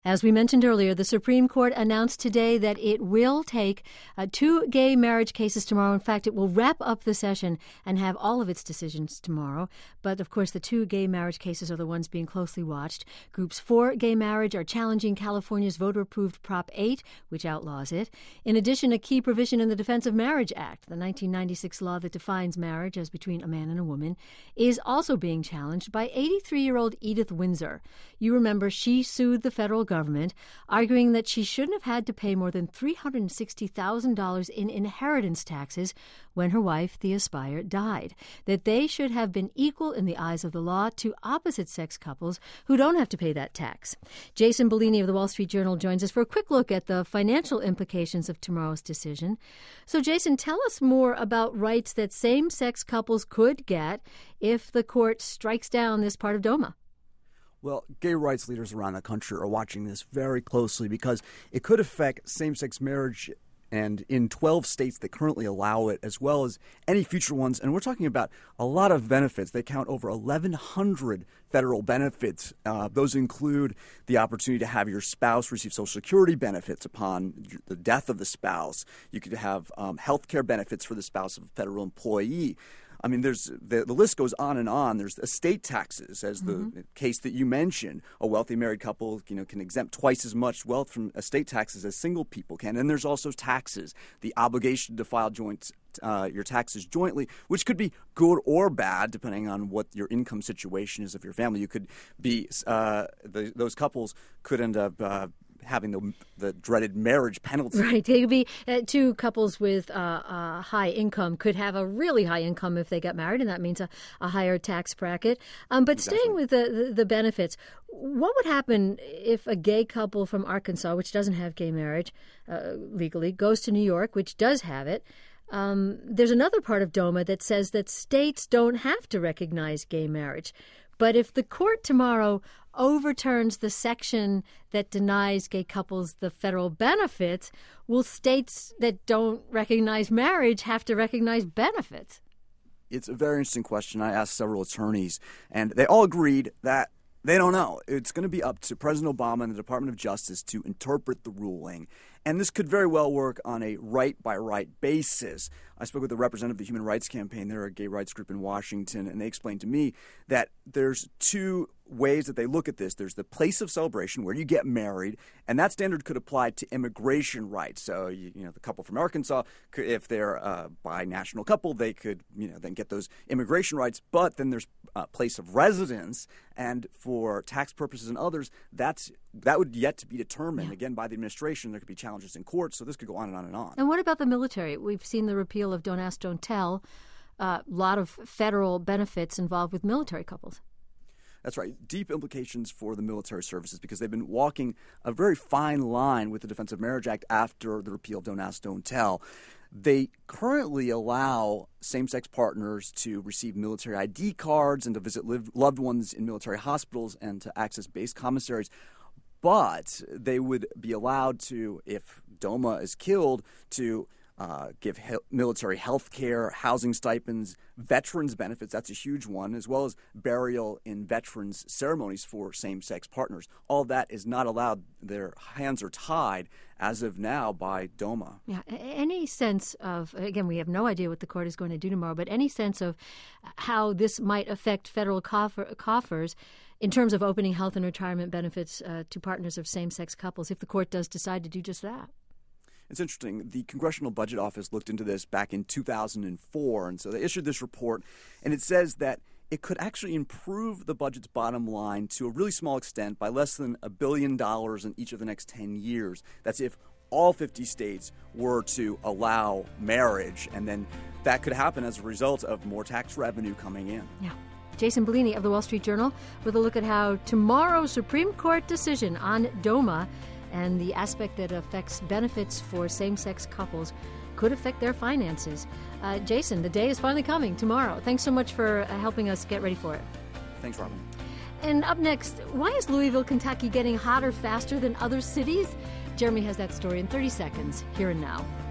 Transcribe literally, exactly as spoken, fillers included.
As we mentioned earlier, the Supreme Court announced today that it will take uh, two gay marriage cases tomorrow. In fact, it will wrap up the session and have all of its decisions tomorrow. But, of course, the two gay marriage cases are the ones being closely watched. Groups for gay marriage are challenging California's voter-approved Prop eight, which outlaws it. In addition, a key provision in the Defense of Marriage Act, the nineteen ninety-six law that defines marriage as between a man and a woman, is also being challenged by eighty-three-year-old Edith Windsor. You remember she sued the federal government, arguing that she shouldn't have had to pay more than three hundred sixty thousand dollars in inheritance taxes when her wife, Thea Spire, died, that they should have been equal in the eyes of the law to opposite-sex couples who don't have to pay that tax. Jason Bellini of the Wall Street Journal joins us for a quick look at the financial implications of tomorrow's decision. So, Jason, tell us more about rights that same-sex couples could get if the court strikes down this part of DOMA. Well, gay rights leaders around the country are watching this very closely because it could affect same-sex marriage and in twelve states that currently allow it, as well as any future ones. And we're talking about a lot of benefits. They count over eleven hundred federal benefits. Uh, those include the opportunity to have your spouse receive Social Security benefits upon the death of the spouse. You could have um, health care benefits for the spouse of a federal employee. I mean, there's the, the list goes on and on. There's estate taxes, as the mm-hmm. case that you mentioned. A wealthy married couple, you know, can exempt twice as much wealth from estate taxes as single people can. And there's also taxes, the obligation to file joint uh, your taxes jointly, which could be good or bad depending on what your income situation is of your family. You could be uh, the, those couples could end up. Uh, having the the dreaded marriage penalty. Right. They could be uh, two couples with uh, a high income could have a really high income if they got married, and that means a, a higher tax bracket. Um, but exactly. Staying with the, the, the benefits, what would happen if a gay couple from Arkansas, which doesn't have gay marriage uh, legally, goes to New York, which does have it? Um, there's another part of DOMA that says that states don't have to recognize gay marriage. But if the court tomorrow overturns the section that denies gay couples the federal benefits, will states that don't recognize marriage have to recognize benefits? It's a very interesting question. I asked several attorneys, and they all agreed that they don't know. It's going to be up to President Obama and the Department of Justice to interpret the ruling. And this could very well work on a right-by-right basis. I spoke with a representative of the Human Rights Campaign. They're a gay rights group in Washington, and they explained to me that there's two ways that they look at this. There's the place of celebration where you get married, and that standard could apply to immigration rights. So, you, you know, the couple from Arkansas, could, if they're a bi-national couple, they could, you know, then get those immigration rights. But then there's a place of residence, and for tax purposes and others, that's that would yet to be determined, yeah. again, by the administration. There could be challenges in court, so this could go on and on and on. And what about the military? We've seen the repeal of Don't Ask, Don't Tell. A uh, lot of federal benefits involved with military couples. That's right. Deep implications for the military services because they've been walking a very fine line with the Defense of Marriage Act after the repeal of Don't Ask, Don't Tell. They currently allow same-sex partners to receive military I D cards and to visit live, loved ones in military hospitals and to access base commissaries. But they would be allowed to, if DOMA is killed, to uh, give he- military health care, housing stipends, veterans benefits, that's a huge one, as well as burial in veterans ceremonies for same-sex partners. All that is not allowed. Their hands are tied as of now by DOMA. Yeah. Any sense of, again, we have no idea what the court is going to do tomorrow, but any sense of how this might affect federal coffer, coffers in terms of opening health and retirement benefits uh, to partners of same-sex couples if the court does decide to do just that? It's interesting. The Congressional Budget Office looked into this back in two thousand four, and so they issued this report, and it says that it could actually improve the budget's bottom line to a really small extent by less than a billion dollars in each of the next ten years. That's if all fifty states were to allow marriage, and then that could happen as a result of more tax revenue coming in. Yeah. Jason Bellini of the Wall Street Journal with a look at how tomorrow's Supreme Court decision on DOMA and the aspect that affects benefits for same-sex couples could affect their finances. Uh, Jason, the day is finally coming tomorrow. Thanks so much for uh, helping us get ready for it. Thanks, Robin. And up next, why is Louisville, Kentucky getting hotter faster than other cities? Jeremy has that story in thirty seconds, here and now.